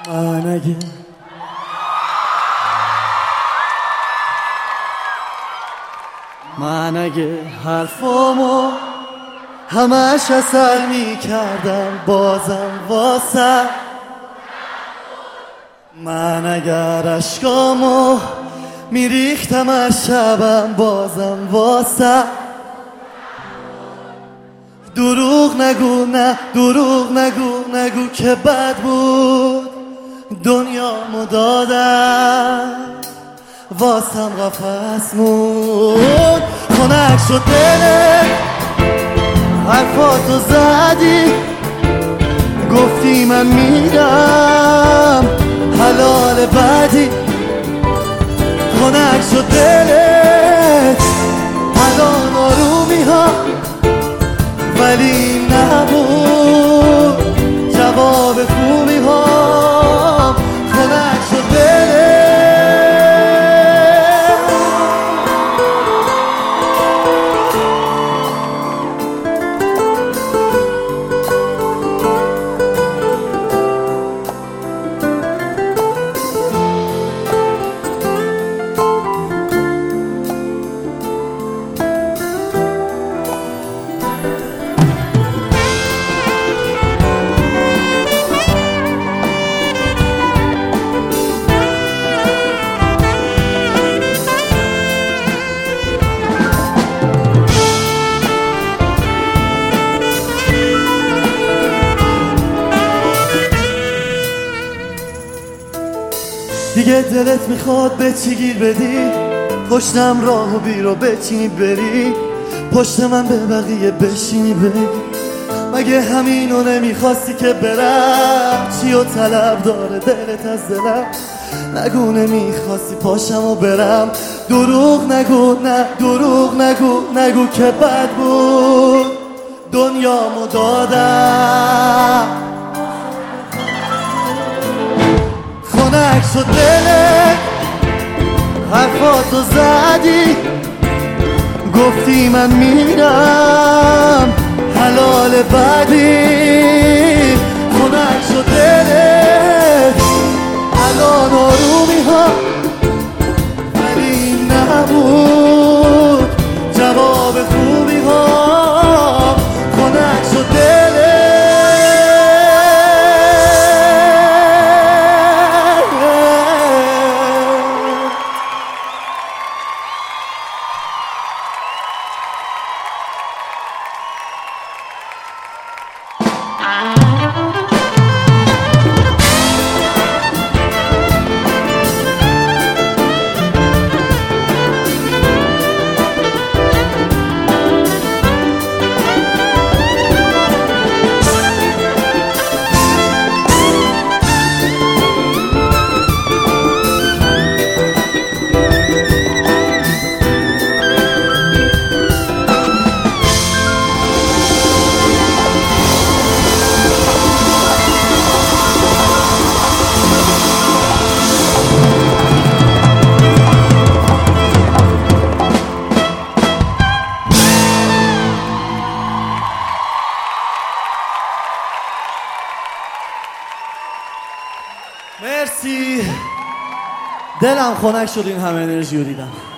من اگه حرفامو همش اثر میکردم بازم واسه من اگر عشقامو میریختم از شبم بازم واسه دروغ نگو نه دروغ نگو که بد بود دنیامو دادم واسم قفس مون خنک شد دلت حرفاتو زدی گفتی من میرم حلال بعدی خنک شد دلت الان آرومی ها ولی نبود جواب خوبی ها خنک شد دلت دیگه دلت میخواد به چی گیر بدی پشتم راه و بیرو بچینی بری پشت من به بقیه بشینی بگی مگه همینو نمیخواستی که برم چی و طلب داره دلت از دلم نگو نمیخواستی پاشم و برم دروغ نگو نه دروغ نگو که بد بود دنیامو دادم خنک شد دلت حرفاتو زدی گفتی من میرم حلال بعدی خنک شد دلت الان آرومی ها ولی نبود جواب خوبی ها خنک شد دلت مرسی دلم خنک شد این همه انرژی رو دیدم